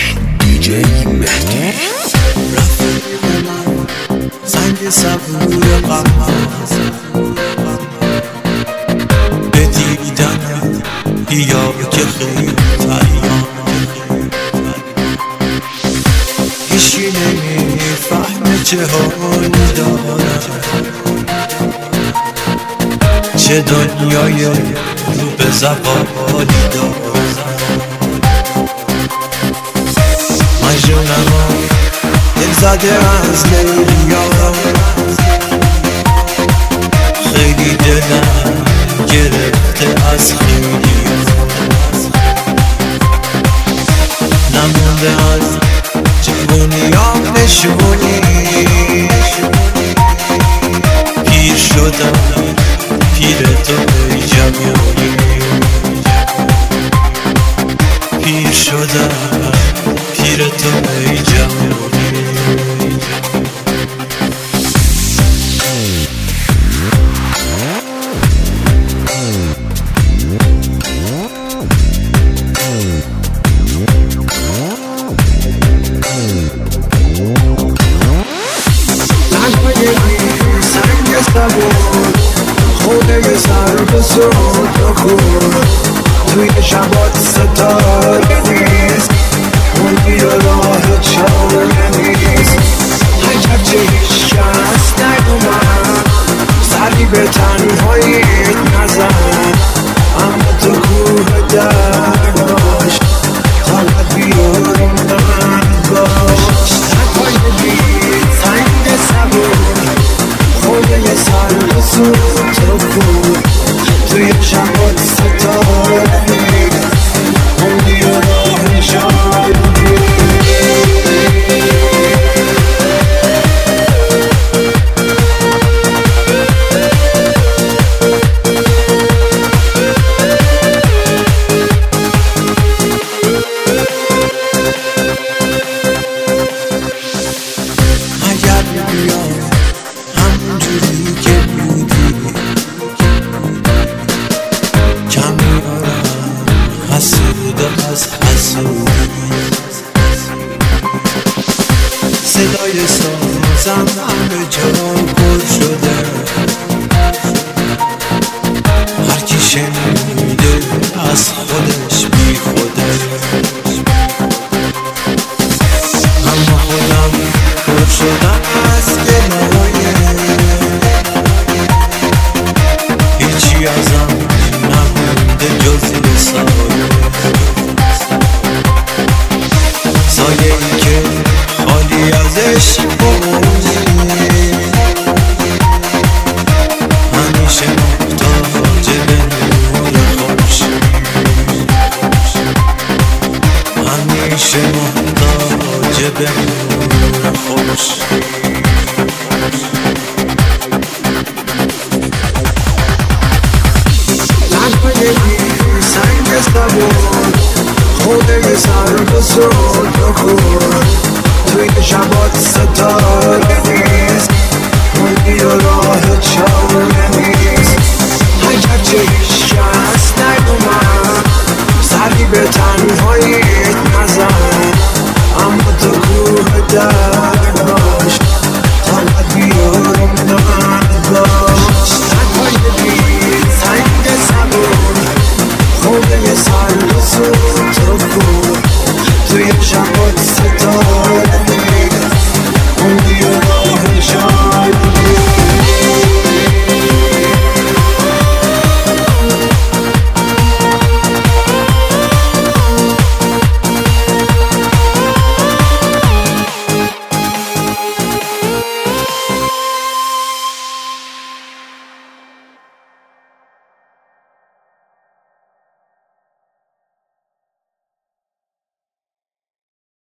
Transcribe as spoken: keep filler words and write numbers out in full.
دیجی مهدی رفیق من سنگ صبور غم به دیدن بیا که خیلی تیام هیچی نمیفهمه چه حالی دارم، چه دنیای رو به زوالی دارم. مجنونم دل زده از لیلیا، خیلی دلم گرفته از خیلی نمونده از جوونیام نشونی، پیر شدم پیر تو ای جوونی، پیر شدم پیر تو ای جوونی. سنگ صبور خوده سر به سود بخور، توی شبات ستاره نیست، اون بیر راه چاره نیست. عجب چه هیچ کس نیومد سری به تنهاییت نزن، اما تو کوه درد باش طاقت بیاری من باش. تنهای بید سنگ صبور خوده سر به سود بخور، توی شبات ستاره نیست، اون بیر راه چاره نیست. همونجوری که بودی کمی آرم حسودم از حسودی، صدای سازم همه جا پر شده، هرکی شنیده از خودش بی خوده، اما خودم پر شدم از گناهی، هیچی ازم نمونده جز سایه، سایه ای که خالی ازش بمونی، همیشه محتاج به نور خورشید، همیشه محتاج به نور خورشید. سنگ صبور خوده سر به سود بخور، توی شبا